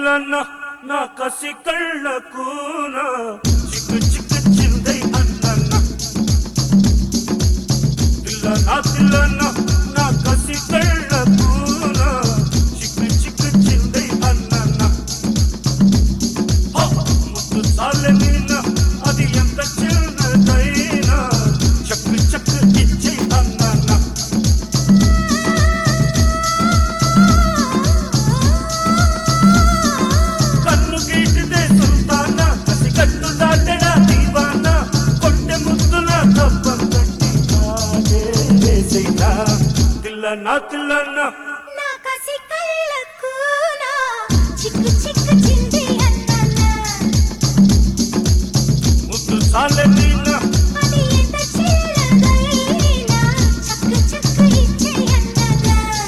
నాతులన్న నా కసి కళ్ళకున చిక్కు చిక్కు చిందై అన్నన్న పిల్ల నాతులన్న నా కసి కళ్ళకున చిక్కు చిక్కు చిందై అన్నన్న ముద్దు చాలనిన అది ఎంత చిన్నదైనా చక్కు చక్కు ఇచ్చే అన్నన్న నాతులన్న నా కసి కళ్ళకున చిక్కు చిక్కు చింది అన్నన్న ముద్దు చాలనిన అది ఎంత చిన్నదైనా చక్కు చక్కు ఇచ్చే అన్నన్న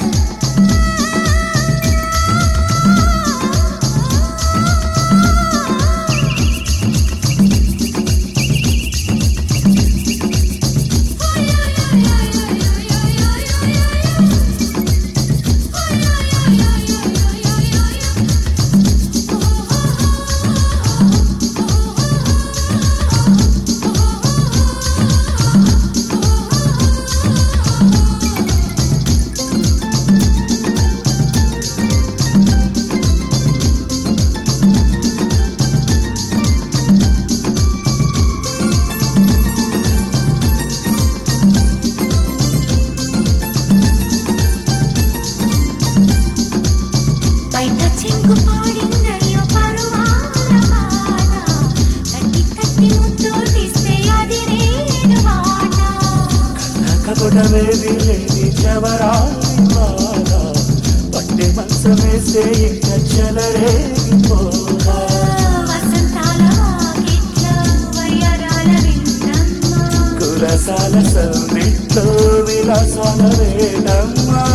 చెంగు పాడిందయ్యో పరువాల పాట తట్టి తట్టి ముద్దు తీస్తే అది నేను మాట కబుడవేది లేని చవరాలి బాధ పట్టె మంచమేస్తే ఇంకా చెలరేగిపోదా వసంతాల వాకిట్లో వయ్యారాల వింటమ్మ కులసాల సందిట్లో విలాసాల వేడమ్మా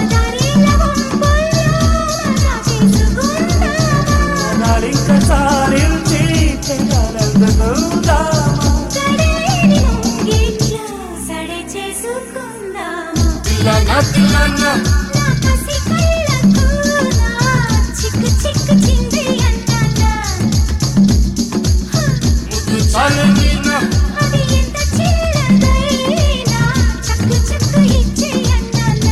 ఇంకా సారించి చిక్కు చిక్కు చింది అన్నన్న అది ఎంత చిన్నదైనా చక్కు చక్కు ఇచ్చే అన్నన్న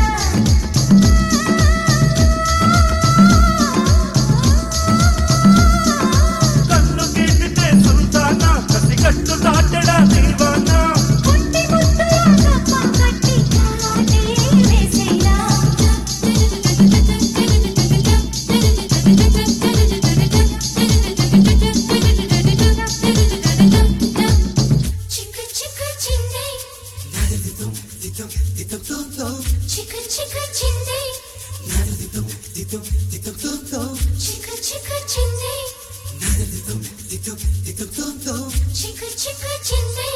కన్ను గీటితే సుల్తానా కసి కట్టు దాటడా దీవానా పుట్టి ముద్దులాగా పక్కటి కాటే వేసేలా చిక్కు చిక్కు చింది చిక్కు చిక్కు చింది చిక్కు చిక్కు చింది చిక్కు చిక్కు చింది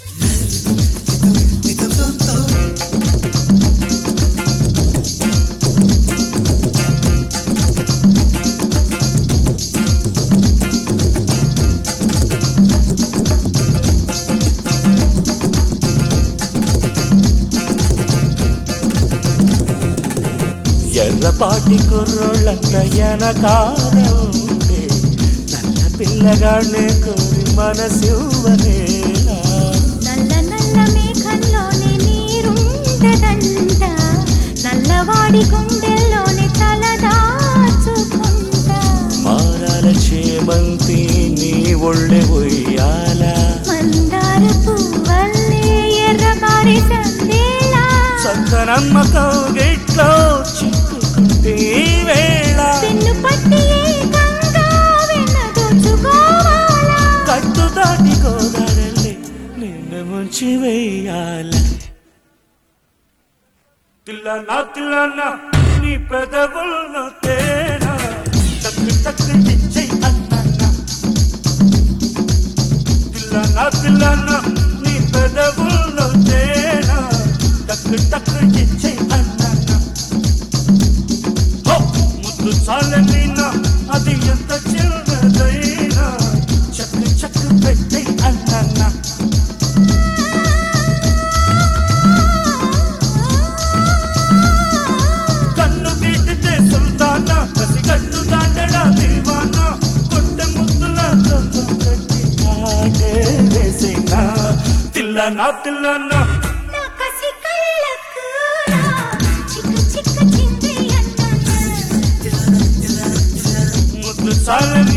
ఎర్రపాటి కుర్రోళ్ళంత వెనకాల ఉంటే నల్ల పిల్లగానే కోరి మనసివ్వనేలా నల్ల నల్ల మేఘంలోనే నీరుంటదంట నల్లవాడి గుండెల్లోనే తలదాచుకుంటా మారాల చేమంతి నీ ఒళ్ళె ఉయ్యాల మందార పువ్వల్లే ఎర్రబారి సందేలా సంతనమ్మ కౌగిట్లో చిక్కుకుంటే వేళ పెన్ను పట్టి ఏకంగా వెన్నదోచుకోవాలా కట్టు దాటి గోదావరి నిన్ను ముంచి వేయాల తిల్లన్న నీ పెదవులను తేనా తక్కు తక్కు ఇచ్చే అన్నన్న తిల్లన్న నీ పెదవులను తేనా తక్కు తక్కు ఇచ్చే అన్నన్న ముద్దు చాలనిన అది ఎంత చిన్నదైనా చక్కు చక్కు పెట్టే అన్నన్న కన్ను గీటితే సుల్తానా కసి కట్టు దాటడా దీవా నా తిల్లన్న నా కసి కళ్ళకు నా చిక్కు చిక్కు చింది అన్న ముద్దు చాలని